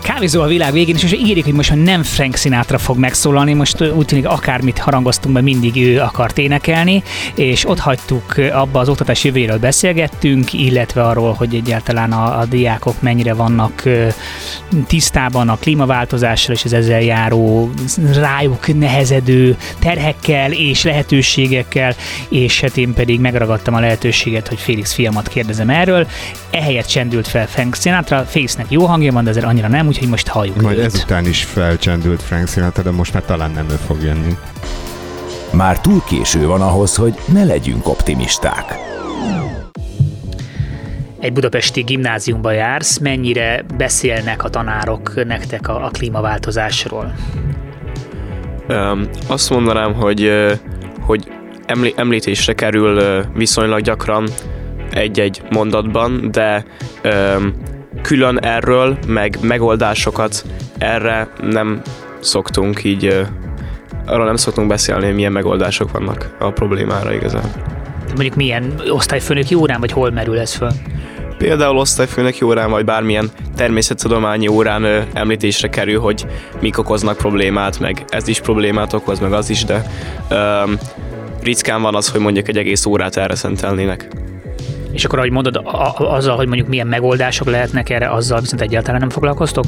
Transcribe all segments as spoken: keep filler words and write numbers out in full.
Kávézó a világ végén, és ígérik, hogy most nem Frank Sinatra fog megszólalni, most úgy tűnik akármit harangoztunk be, mindig ő akart énekelni, és ott hagytuk abba, az oktatás jövőjéről beszélgettünk, illetve arról, hogy egyáltalán a, a diákok mennyire vannak tisztában a klímaváltozással és az ezzel járó rájuk nehezedő terhekkel és lehetőségekkel, és hát én pedig megragadtam a lehetőséget, hogy Félix fiamat kérdezem erről. Ehelyett csendült fel Frank Sinatra, Félixnek jó hangja van, de azért annyira nem, úgyhogy most halljuk Majd őt. Ezután is felcsendült Frank Sinatra, de most már talán nem ő fog jönni. Már túl késő van ahhoz, hogy ne legyünk optimisták. Egy budapesti gimnáziumba jársz, mennyire beszélnek a tanárok nektek a, a klímaváltozásról? Um, azt mondanám, hogy, hogy említésre kerül viszonylag gyakran egy-egy mondatban, de um, külön erről, meg megoldásokat erre nem szoktunk így, uh, arról nem szoktunk beszélni, hogy milyen megoldások vannak a problémára igazán. Mondjuk milyen osztályfőnöki órán, vagy hol merül ez föl? Például osztályfőnöki órán, vagy bármilyen természettudományi órán ö, említésre kerül, hogy mik okoznak problémát, meg ez is problémát okoz, meg az is, de ö, ritkán van az, hogy mondjuk egy egész órát erre szentelnének. És akkor, ahogy mondod, a- azzal, hogy mondjuk milyen megoldások lehetnek erre, azzal viszont egyáltalán nem foglalkoztok?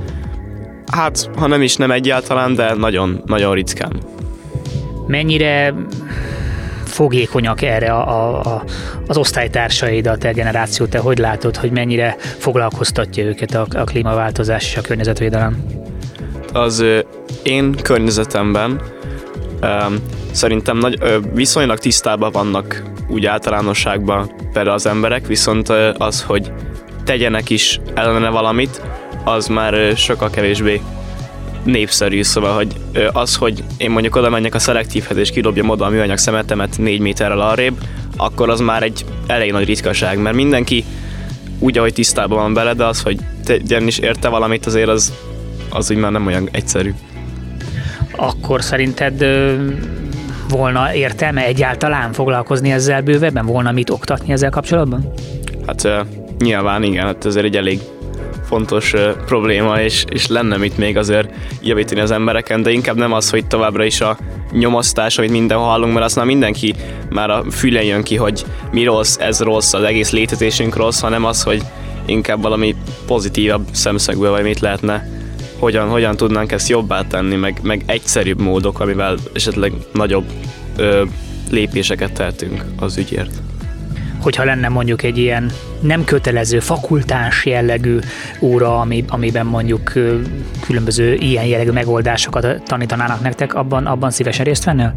Hát, ha nem is nem egyáltalán, de nagyon, nagyon ritkán. Mennyire fogékonyak erre a, a, az osztálytársaid, a te generáció, te hogy látod, hogy mennyire foglalkoztatja őket a, a klímaváltozás és a környezetvédelem? Az ö, én környezetemben ö, szerintem nagy, ö, viszonylag tisztában vannak úgy általánosságban például az emberek, viszont ö, az, hogy tegyenek is ellene valamit, az már ö, sokkal kevésbé népszerű, szóval, hogy az, hogy én mondjuk oda menjek a szelektívhez és kidobjam oda a műanyag szemetemet négy méterrel arrébb, akkor az már egy elég nagy ritkaság, mert mindenki úgy, ahogy tisztában van vele, de az, hogy tegyen is érte valamit, azért az, az úgy már nem olyan egyszerű. Akkor szerinted ö, volna értelme egyáltalán foglalkozni ezzel bővebben? Volna mit oktatni ezzel kapcsolatban? Hát uh, nyilván igen, hát ez egy elég fontos uh, probléma, és, és lenne mit még azért javítani az embereken, de inkább nem az, hogy továbbra is a nyomosztás, amit mindenhol hallunk, mert azt már mindenki már a fülen jön ki, hogy mi rossz, ez rossz, az egész létezésünk rossz, hanem az, hogy inkább valami pozitívabb szemszögből, vagy mit lehetne, hogyan, hogyan tudnánk ezt jobbá tenni, meg, meg egyszerűbb módok, amivel esetleg nagyobb ö, lépéseket tehetünk az ügyért. Hogyha lenne mondjuk egy ilyen nem kötelező, fakultáns jellegű óra, ami, amiben mondjuk különböző ilyen jellegű megoldásokat tanítanának nektek, abban, abban szívesen részt vennél?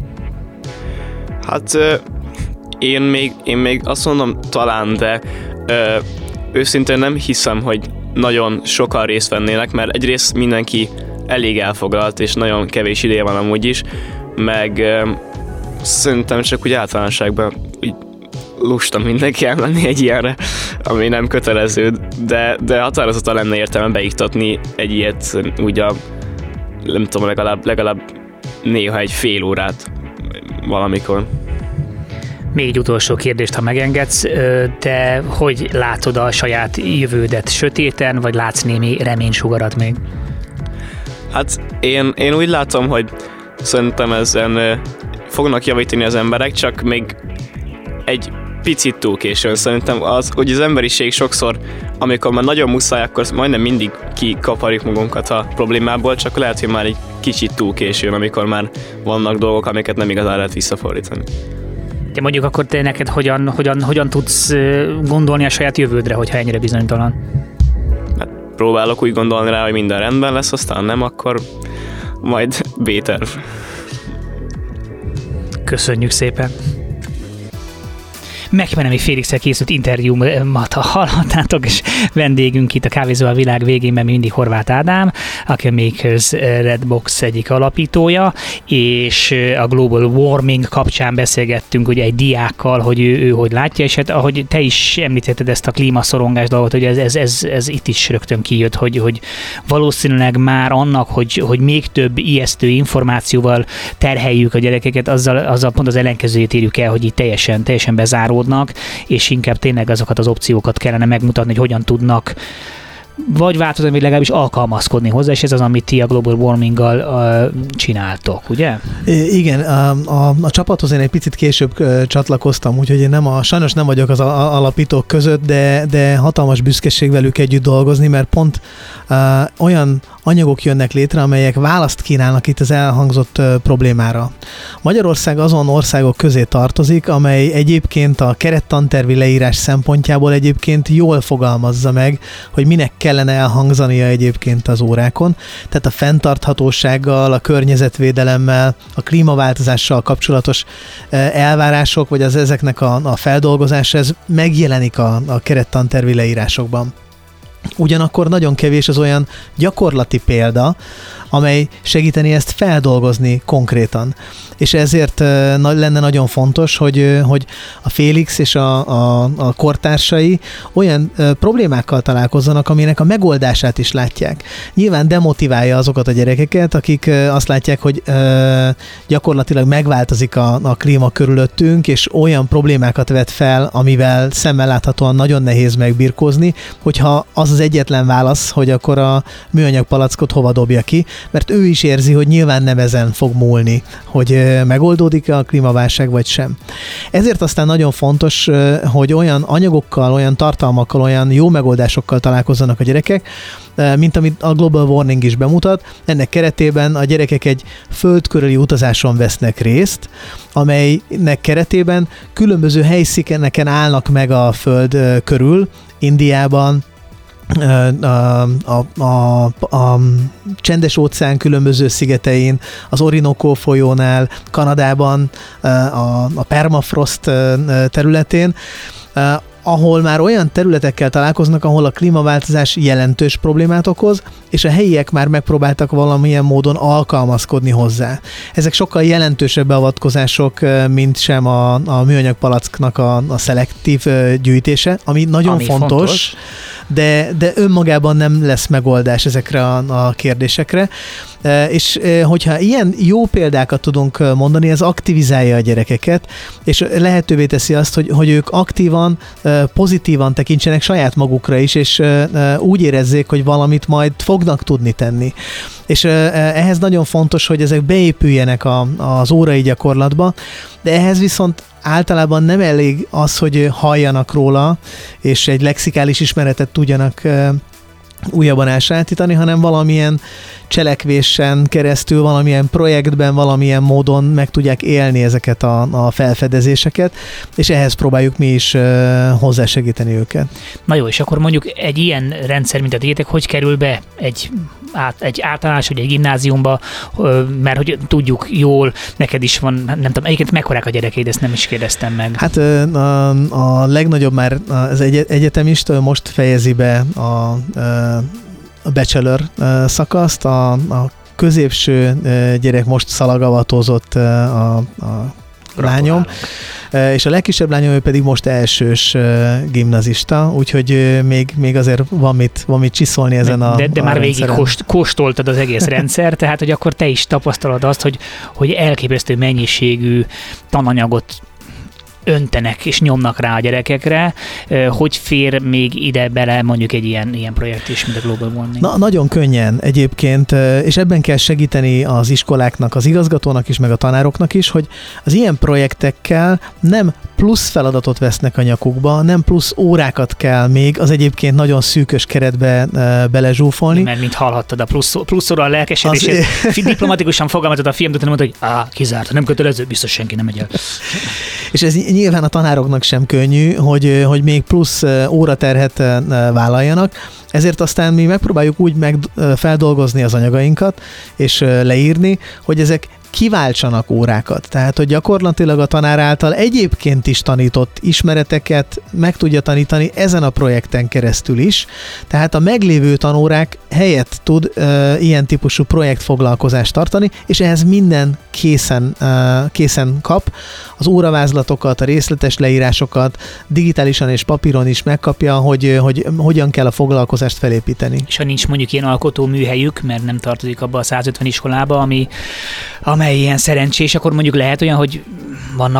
Hát én még, én még azt mondom talán, de ö, őszintén nem hiszem, hogy nagyon sokan részt vennének, mert egyrészt mindenki elég elfoglalt, és nagyon kevés ideje van amúgy is, meg ö, szerintem csak úgy általánosságban úgy lusta mindenki elmenni egy ilyenre, ami nem kötelező, de, de határozottan lenne értelme beiktatni egy ilyet, úgy a, nem tudom, legalább, legalább néha egy fél órát valamikor. Még egy utolsó kérdést, ha megengedsz. Te hogy látod a saját jövődet? Sötéten, vagy látsz némi reménysugarat még? Hát én, én úgy látom, hogy szerintem ezen fognak javítani az emberek, csak még egy picit túl későn. Szerintem az, hogy az emberiség sokszor, amikor már nagyon muszáj, akkor majdnem mindig kikaparjuk magunkat a problémából, csak lehet, hogy már egy kicsit túl későn, amikor már vannak dolgok, amiket nem igazán lehet visszafordítani. Te mondjuk akkor te neked hogyan, hogyan, hogyan tudsz gondolni a saját jövődre, hogyha ennyire bizonytalan? Hát próbálok úgy gondolni rá, hogy minden rendben lesz, aztán nem, akkor majd B-terv. Köszönjük szépen! Megmenemi Félixsel készült interjúmat hallhattátok, és vendégünk itt a Kávézó a világ végén mindig Horváth Ádám, aki a Makers Redbox egyik alapítója, és a Global Warming kapcsán beszélgettünk ugye egy diákkal, hogy ő, ő hogy látja, és hát ahogy te is említetted ezt a klímaszorongás dolgot, hogy ez, ez, ez, ez itt is rögtön kijött, hogy, hogy valószínűleg már annak, hogy, hogy még több ijesztő információval terheljük a gyerekeket, azzal, azzal pont az ellenkezőjét érjük el, hogy itt teljesen, teljesen bezáró, és inkább tényleg azokat az opciókat kellene megmutatni, hogy hogyan tudnak vagy változni, vagy legalábbis alkalmazkodni hozzá, és ez az, amit ti a global warminggal uh, csináltok, ugye? Igen, a, a, a csapathoz én egy picit később uh, csatlakoztam, úgyhogy én nem a, sajnos nem vagyok az a, a, alapítók között, de, de hatalmas büszkeség velük együtt dolgozni, mert pont uh, olyan anyagok jönnek létre, amelyek választ kínálnak itt az elhangzott uh, problémára. Magyarország azon országok közé tartozik, amely egyébként a kerettantervi leírás szempontjából egyébként jól fogalmazza meg, hogy minek kellene elhangzania egyébként az órákon. Tehát a fenntarthatósággal, a környezetvédelemmel, a klímaváltozással kapcsolatos elvárások, vagy az ezeknek a, a feldolgozása, ez megjelenik a, a kerettantervi leírásokban. Ugyanakkor nagyon kevés az olyan gyakorlati példa, amely segíteni ezt feldolgozni konkrétan. És ezért lenne nagyon fontos, hogy, hogy a Félix és a, a, a kortársai olyan problémákkal találkozzanak, aminek a megoldását is látják. Nyilván demotiválja azokat a gyerekeket, akik azt látják, hogy gyakorlatilag megváltozik a, a klíma körülöttünk, és olyan problémákat vet fel, amivel szemmel láthatóan nagyon nehéz megbirkózni, hogyha az az egyetlen válasz, hogy akkor a műanyag palackot hova dobja ki, mert ő is érzi, hogy nyilván nem ezen fog múlni, hogy megoldódik-e a klímaválság, vagy sem. Ezért aztán nagyon fontos, hogy olyan anyagokkal, olyan tartalmakkal, olyan jó megoldásokkal találkozzanak a gyerekek, mint amit a Global Warming is bemutat. Ennek keretében a gyerekek egy földkörüli utazáson vesznek részt, amelynek keretében különböző helyszíneken állnak meg a föld körül, Indiában, A, a, a, a csendes óceán különböző szigetein, az Orinoco folyónál, Kanadában, a, a permafrost területén, ahol már olyan területekkel találkoznak, ahol a klímaváltozás jelentős problémát okoz, és a helyiek már megpróbáltak valamilyen módon alkalmazkodni hozzá. Ezek sokkal jelentősebb beavatkozások, mint sem a, a műanyag palacknak a, a szelektív gyűjtése, ami nagyon ami fontos, fontos. De, de önmagában nem lesz megoldás ezekre a, a kérdésekre. És hogyha ilyen jó példákat tudunk mondani, ez aktivizálja a gyerekeket, és lehetővé teszi azt, hogy, hogy ők aktívan, pozitívan tekintsenek saját magukra is, és úgy érezzék, hogy valamit majd fognak tudni tenni. És ehhez nagyon fontos, hogy ezek beépüljenek a, az órai gyakorlatba, de ehhez viszont általában nem elég az, hogy halljanak róla, és egy lexikális ismeretet tudjanak újabban elsajátítani, hanem valamilyen cselekvésen keresztül, valamilyen projektben, valamilyen módon meg tudják élni ezeket a, a felfedezéseket, és ehhez próbáljuk mi is uh, hozzásegíteni őket. Na jó, és akkor mondjuk egy ilyen rendszer, mint a tiétek, hogy kerül be egy, át, egy általános, vagy egy gimnáziumba, mert hogy tudjuk jól, neked is van, nem tudom, egyébként mekkorák a gyerekeid, ezt nem is kérdeztem meg. Hát a, a legnagyobb már az egy, egyetemista most fejezi be a, a bachelor szakaszt, a, a középső gyerek most szalagavatózott a, a lányom, és a legkisebb lányom ő pedig most elsős gimnazista, úgyhogy még, még azért van mit, van mit csiszolni ezen a De, de a már rendszeren. végig kost, kóstoltad az egész rendszer, tehát hogy akkor te is tapasztalod azt, hogy, hogy elképesztő mennyiségű tananyagot öntenek és nyomnak rá a gyerekekre. Hogy fér még ide bele mondjuk egy ilyen, ilyen projekt is, mint a Global Warming? Na, nagyon könnyen egyébként, és ebben kell segíteni az iskoláknak, az igazgatónak is, meg a tanároknak is, hogy az ilyen projektekkel nem plusz feladatot vesznek a nyakukba, nem plusz órákat kell még az egyébként nagyon szűkös keretbe belezsúfolni. Mert mint hallhattad, a plusz, pluszorra a lelkesedését, az... diplomatikusan fogalmazott a film, utána mondta, hogy á, kizárt, nem kötelező, biztos senki nem megy el. És ez nyilván a tanároknak sem könnyű, hogy, hogy még plusz óraterhet vállaljanak, ezért aztán mi megpróbáljuk úgy meg feldolgozni az anyagainkat, és leírni, hogy ezek kiváltsanak órákat. Tehát, hogy gyakorlatilag a tanár által egyébként is tanított ismereteket meg tudja tanítani ezen a projekten keresztül is. Tehát a meglévő tanórák helyett tud uh, ilyen típusú projektfoglalkozást tartani, és ehhez minden készen, uh, készen kap. Az óravázlatokat, a részletes leírásokat digitálisan és papíron is megkapja, hogy, hogy hogyan kell a foglalkozást felépíteni. És ha nincs mondjuk ilyen alkotó műhelyük, mert nem tartozik abba a százötven iskolába, ami, amely ilyen szerencsés, akkor mondjuk lehet olyan, hogy vannak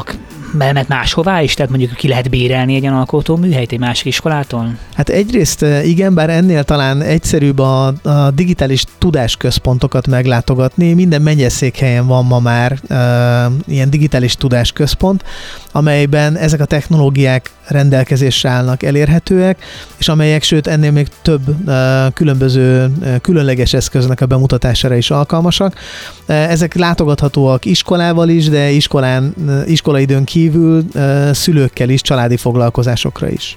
belement máshová is? Tehát mondjuk ki lehet bérelni egy olyan alkotóműhelyt egy másik iskolától? Hát egyrészt igen, bár ennél talán egyszerűbb a, a digitális tudásközpontokat meglátogatni. Minden megyeszékhelyen van ma már e, ilyen digitális tudásközpont, amelyben ezek a technológiák rendelkezésre állnak, elérhetőek, és amelyek, sőt ennél még több e, különböző e, különleges eszköznek a bemutatására is alkalmasak. E, ezek látogathatóak iskolával is, de iskolán, iskolaidőn kívül e, szülőkkel is, családi foglalkozásokra is.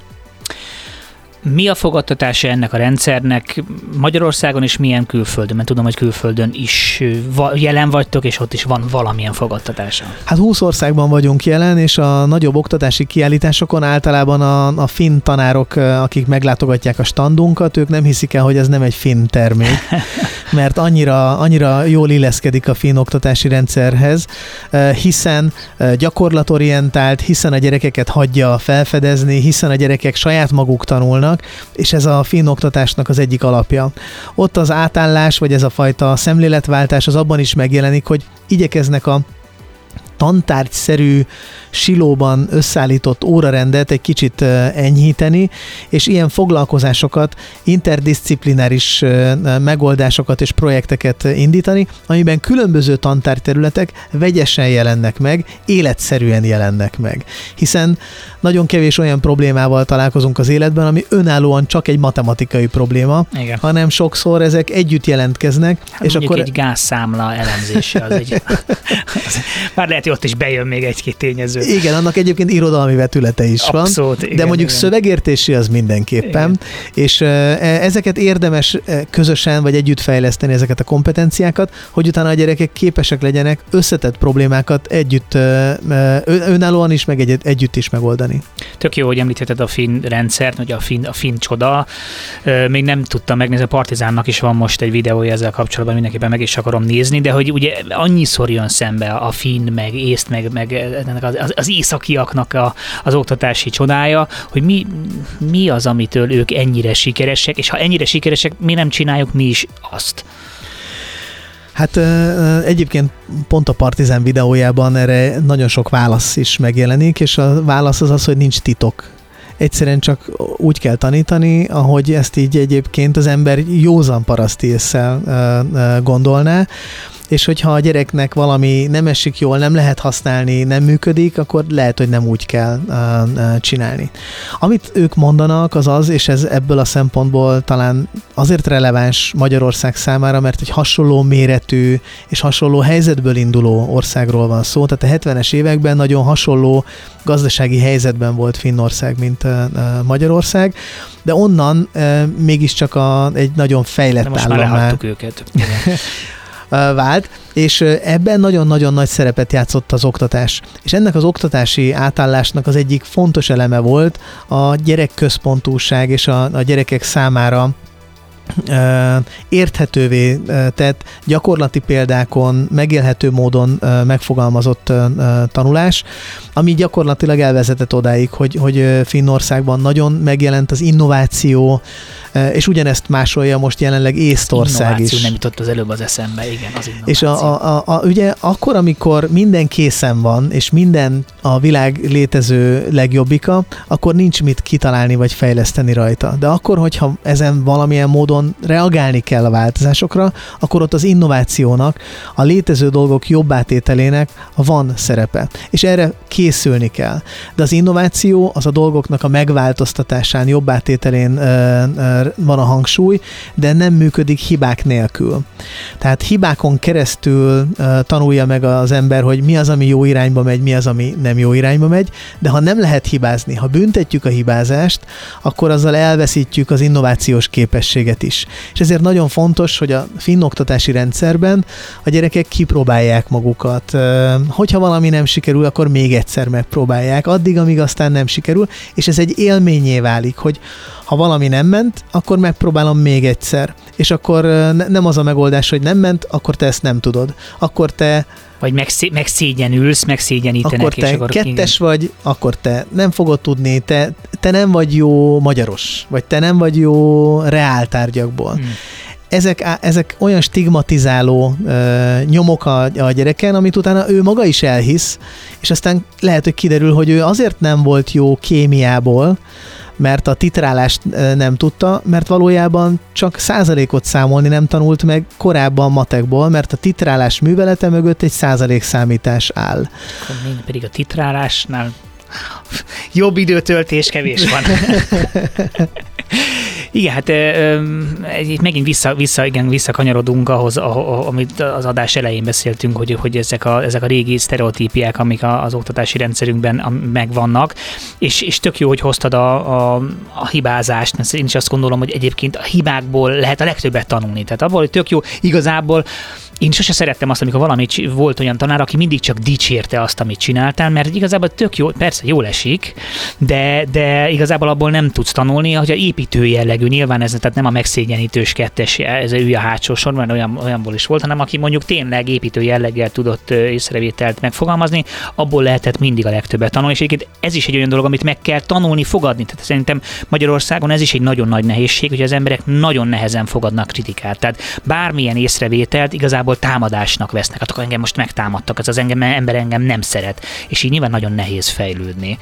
Mi a fogadtatása ennek a rendszernek Magyarországon, és milyen külföldön? Mert tudom, hogy külföldön is jelen vagytok, és ott is van valamilyen fogadtatása. Hát húsz országban vagyunk jelen, és a nagyobb oktatási kiállításokon általában a, a finn tanárok, akik meglátogatják a standunkat, ők nem hiszik el, hogy ez nem egy finn termék, mert annyira, annyira jól illeszkedik a finn oktatási rendszerhez, hiszen gyakorlatorientált, hiszen a gyerekeket hagyja felfedezni, hiszen a gyerekek saját maguk tanulnak, és ez a finn oktatásnak az egyik alapja. Ott az átállás, vagy ez a fajta szemléletváltás az abban is megjelenik, hogy igyekeznek a tantárgyszerű silóban összeállított órarendet egy kicsit enyhíteni, és ilyen foglalkozásokat, interdisziplináris megoldásokat és projekteket indítani, amiben különböző tantárgyterületek vegyesen jelennek meg, életszerűen jelennek meg. Hiszen nagyon kevés olyan problémával találkozunk az életben, ami önállóan csak egy matematikai probléma, igen, hanem sokszor ezek együtt jelentkeznek. Hát és akkor egy gázszámla elemzése az egy... az, már lehet, hogy ott is bejön még egy-két tényező. Igen, annak egyébként irodalmi vetülete is Abszolút, van, igen, de mondjuk igen. szövegértési az mindenképpen, igen. És ezeket érdemes közösen vagy együtt fejleszteni, ezeket a kompetenciákat, hogy utána a gyerekek képesek legyenek összetett problémákat együtt, önállóan is, meg egy, együtt is megoldani. Tök jó, hogy említetted a finn rendszert, hogy a finn, a finn csoda. Még nem tudtam megnézni, a Partizánnak is van most egy videója ezzel kapcsolatban, mindenképpen meg is akarom nézni, de hogy ugye annyiszor jön szembe a finn, meg észt, meg, meg az, az északiaknak a, az oktatási csodája, hogy mi, mi az, amitől ők ennyire sikeresek, és ha ennyire sikeresek, mi nem csináljuk mi is azt? Hát egyébként pont a Partizán videójában erre nagyon sok válasz is megjelenik, és a válasz az az, hogy nincs titok. Egyszerűen csak úgy kell tanítani, ahogy ezt így egyébként az ember józan paraszti ésszel gondolná, és hogyha a gyereknek valami nem esik jól, nem lehet használni, nem működik, akkor lehet, hogy nem úgy kell uh, uh, csinálni. Amit ők mondanak, az az, és ez ebből a szempontból talán azért releváns Magyarország számára, mert egy hasonló méretű és hasonló helyzetből induló országról van szó. Tehát a hetvenes években nagyon hasonló gazdasági helyzetben volt Finnország, mint uh, Magyarország, de onnan uh, mégiscsak a, egy nagyon fejlett állam. De most állam már lehagytuk őket. vált, és ebben nagyon-nagyon nagy szerepet játszott az oktatás. És ennek az oktatási átállásnak az egyik fontos eleme volt a gyerekközpontúság és a, a gyerekek számára érthetővé tett, gyakorlati példákon, megélhető módon megfogalmazott tanulás, ami gyakorlatilag elvezetett odáig, hogy, hogy Finnországban nagyon megjelent az innováció, és ugyanezt másolja most jelenleg Észtország innováció is. Nem jutott az előbb az eszembe, igen, az innováció. És a, a, a, ugye akkor, amikor minden készen van, és minden a világ létező legjobbika, akkor nincs mit kitalálni vagy fejleszteni rajta. De akkor, hogyha ezen valamilyen módon reagálni kell a változásokra, akkor ott az innovációnak, a létező dolgok jobbátételének van szerepe. És erre készülni kell. De az innováció az a dolgoknak a megváltoztatásán, jobbátételén ö, ö, van a hangsúly, de nem működik hibák nélkül. Tehát hibákon keresztül ö, tanulja meg az ember, hogy mi az, ami jó irányba megy, mi az, ami nem jó irányba megy, de ha nem lehet hibázni, ha büntetjük a hibázást, akkor azzal elveszítjük az innovációs képességet is. És ezért nagyon fontos, hogy a finn oktatási rendszerben a gyerekek kipróbálják magukat. Hogyha valami nem sikerül, akkor még egyszer megpróbálják, addig, amíg aztán nem sikerül, és ez egy élménnyé válik, hogy ha valami nem ment, akkor megpróbálom még egyszer. És akkor ne, nem az a megoldás, hogy nem ment, akkor te ezt nem tudod. Akkor te... Vagy megszé- megszégyenülsz, megszégyenítenek. Akkor te és akkor kettes igen. vagy, akkor te nem fogod tudni, te, te nem vagy jó magyaros, vagy te nem vagy jó reáltárgyakból. Hmm. ezek, ezek olyan stigmatizáló uh, nyomok a, a gyereken, amit utána ő maga is elhisz, és aztán lehet, hogy kiderül, hogy ő azért nem volt jó kémiából, mert a titrálást nem tudta, mert valójában csak százalékot számolni nem tanult meg korábban matekból, mert a titrálás művelete mögött egy százalékszámítás áll. Pedig a titrálásnál jobb időtöltés kevés van. Igen, hát itt megint vissza, vissza, igen, visszakanyarodunk ahhoz, amit az adás elején beszéltünk, hogy, hogy ezek, a, ezek a régi sztereotípiák, amik az oktatási rendszerünkben megvannak, és, és tök jó, hogy hoztad a, a, a hibázást. Én is azt gondolom, hogy egyébként a hibákból lehet a legtöbbet tanulni. Tehát abból, hogy tök jó, igazából én sose szerettem azt, amikor valamit volt olyan tanár, aki mindig csak dicsérte azt, amit csináltál, mert igazából tök jó, persze jól esik, de, de igazából abból nem tudsz tanulni, hogy a építő jellegű, nyilván ez tehát nem a megszégyenítős kettes, ez ülj a hátsó sorban, olyan, olyanból is volt, hanem aki mondjuk tényleg építő jelleggel tudott észrevételt megfogalmazni, abból lehetett mindig a legtöbbet tanulni, és egyébként ez is egy olyan dolog, amit meg kell tanulni, fogadni. Tehát szerintem Magyarországon ez is egy nagyon nagy nehézség, hogy az emberek nagyon nehezen fogadnak kritikát. Tehát bármilyen észrevételt igazából támadásnak vesznek. Hát akkor engem most megtámadtak, ez az engem, ember engem nem szeret. És így nyilván nagyon nehéz fejlődni.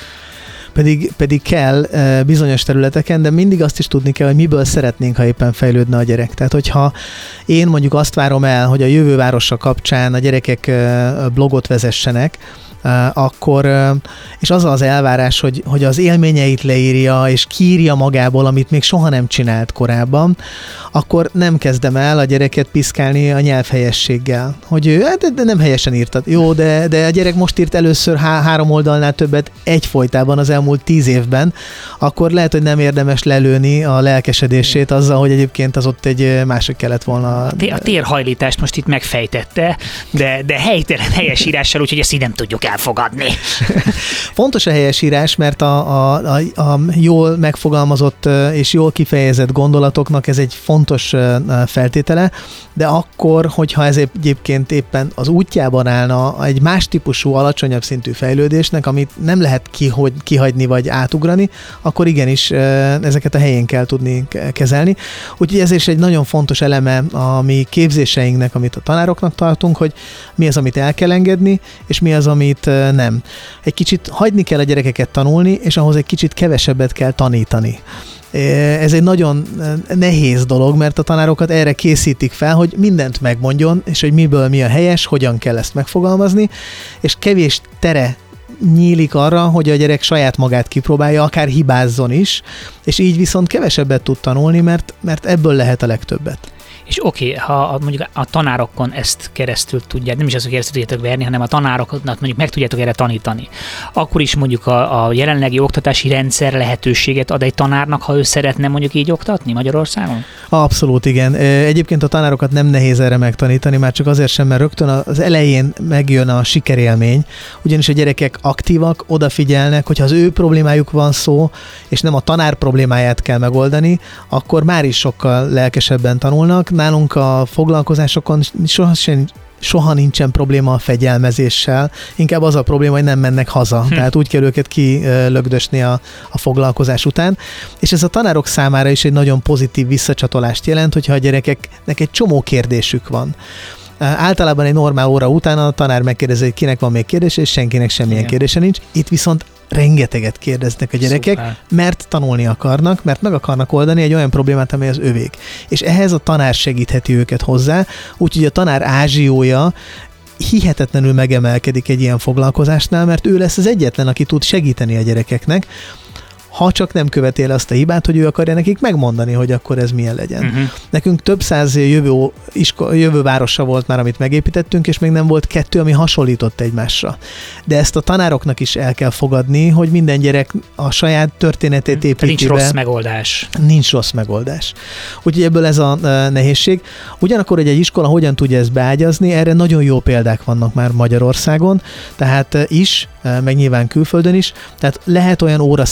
Pedig, pedig kell bizonyos területeken, de mindig azt is tudni kell, hogy miből szeretnénk, ha éppen fejlődne a gyerek. Tehát, hogyha én mondjuk azt várom el, hogy a jövővárosa kapcsán a gyerekek blogot vezessenek, akkor, és az az elvárás, hogy, hogy az élményeit leírja, és kiírja magából, amit még soha nem csinált korábban, akkor nem kezdem el a gyereket piszkálni a nyelvhelyességgel. Hogy ő, hát de nem helyesen írtad. Jó, de, de a gyerek most írt először há- három oldalnál többet egyfolytában az elmúlt tíz évben, akkor lehet, hogy nem érdemes lelőni a lelkesedését azzal, hogy egyébként az ott egy másik kellett volna. A, tér, a térhajlítást most itt megfejtette, de, de helytelen helyesírással, úgyhogy ezt így nem tudjuk elfogadni. Fontos a helyesírás, mert a, a, a, a jól megfogalmazott és jól kifejezett gondolatoknak ez egy fontos feltétele, de akkor, hogyha ez egyébként éppen az útjában állna egy más típusú, alacsonyabb szintű fejlődésnek, amit nem lehet kihogy, kihagyni vagy átugrani, akkor igenis ezeket a helyén kell tudni kezelni. Úgyhogy ez is egy nagyon fontos eleme a mi képzéseinknek, amit a tanároknak tartunk, hogy mi az, amit el kell engedni, és mi az, amit nem. Egy kicsit hagyni kell a gyerekeket tanulni, és ahhoz egy kicsit kevesebbet kell tanítani. Ez egy nagyon nehéz dolog, mert a tanárokat erre készítik fel, hogy mindent megmondjon, és hogy miből mi a helyes, hogyan kell ezt megfogalmazni, és kevés tere nyílik arra, hogy a gyerek saját magát kipróbálja, akár hibázzon is, és így viszont kevesebbet tud tanulni, mert, mert ebből lehet a legtöbbet. És oké, okay, ha mondjuk a tanárokon ezt keresztül tudják, nem is az, hogy keresztül tudjátok verni, hanem a tanároknak mondjuk meg tudjátok erre tanítani. Akkor is mondjuk a, a jelenlegi oktatási rendszer lehetőséget ad egy tanárnak, ha ő szeretne mondjuk így oktatni Magyarországon? Abszolút, igen. Egyébként a tanárokat nem nehéz erre megtanítani, már csak azért sem, mert rögtön az elején megjön a sikerélmény, ugyanis a gyerekek aktívak, odafigyelnek, hogyha az ő problémájuk van szó, és nem a tanár problémáját kell megoldani, akkor már is sokkal lelkesebben tanulnak. Nálunk a foglalkozásokon soha, sem, soha nincsen probléma a fegyelmezéssel, inkább az a probléma, hogy nem mennek haza. Hm. Tehát úgy kell őket kilögdösni a, a foglalkozás után. És ez a tanárok számára is egy nagyon pozitív visszacsatolást jelent, hogyha a gyerekeknek egy csomó kérdésük van. Általában egy normál óra után a tanár megkérdezi, hogy kinek van még kérdése, és senkinek semmilyen Igen. kérdése nincs. Itt viszont rengeteget kérdeznek a gyerekek, Szuper. mert tanulni akarnak, mert meg akarnak oldani egy olyan problémát, amely az övék. És ehhez a tanár segítheti őket hozzá, úgyhogy a tanár ázsiója hihetetlenül megemelkedik egy ilyen foglalkozásnál, mert ő lesz az egyetlen, aki tud segíteni a gyerekeknek, ha csak nem követél azt a hibát, hogy ő akarja nekik megmondani, hogy akkor ez milyen legyen. Uh-huh. Nekünk több száz jövő, isko- jövővárosa volt már, amit megépítettünk, és még nem volt kettő, ami hasonlított egymásra. De ezt a tanároknak is el kell fogadni, hogy minden gyerek a saját történetét építi. Nincs rossz megoldás. Nincs rossz megoldás. Úgyhogy ebből ez a nehézség. Ugyanakkor, hogy egy iskola hogyan tudja ezt beágyazni, erre nagyon jó példák vannak már Magyarországon, tehát is, meg nyilván külföldön is, tehát lehet olyan óraszervezés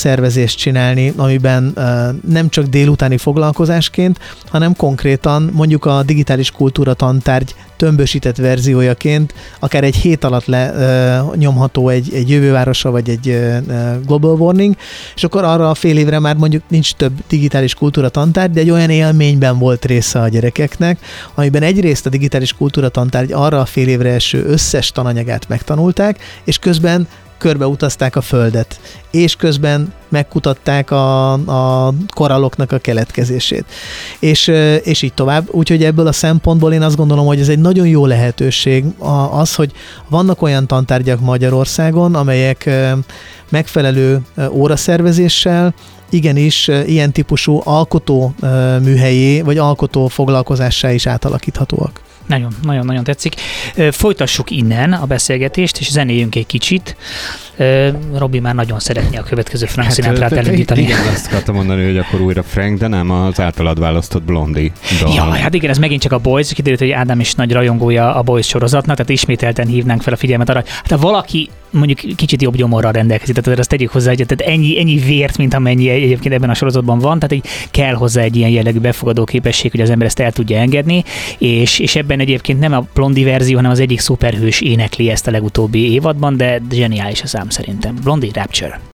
beszélgetést csinálni, amiben nem csak délutáni foglalkozásként, hanem konkrétan mondjuk a digitális kultúra tantárgy tömbösített verziójaként, akár egy hét alatt le uh, nyomható egy, egy jövővárosa, vagy egy uh, global warning, és akkor arra a fél évre már mondjuk nincs több digitális kultúra tantárgy, de egy olyan élményben volt része a gyerekeknek, amiben egyrészt a digitális kultúra tantárgy arra a fél évre eső összes tananyagát megtanulták, és közben körbeutazták a Földet, és közben megkutatták a, a koralloknak a keletkezését. És, és így tovább. Úgyhogy ebből a szempontból én azt gondolom, hogy ez egy nagyon jó lehetőség az, hogy vannak olyan tantárgyak Magyarországon, amelyek megfelelő óraszervezéssel igenis ilyen típusú alkotó műhelyé, vagy alkotó foglalkozássá is átalakíthatóak. Nagyon, nagyon, nagyon tetszik. Folytassuk innen a beszélgetést, és zenéljünk egy kicsit. Robi már nagyon szeretné a következő Frank hát, Sinatrát elindítani. Igen, azt akartam mondani, hogy akkor újra Frank, de nem az általad választott Blondie dal. Ja, hát igen, ez megint csak a Boys, kiderült, hogy Ádám is nagy rajongója a Boys sorozatnak, tehát ismételten hívnánk fel a figyelmet arra, hát ha valaki mondjuk kicsit jobb gyomorral rendelkezik, tehát azt tegyük hozzá, hogy tehát ennyi, ennyi vért, mint amennyi egyébként ebben a sorozatban van, tehát kell hozzá egy ilyen jellegű befogadó képesség, hogy az ember ezt el tudja engedni, és, és ebben egyébként nem a Blondie verzió, hanem az egyik szuperhős énekli ezt a legutóbbi évadban, de zseniális a szám szerintem. Blondie Rapture.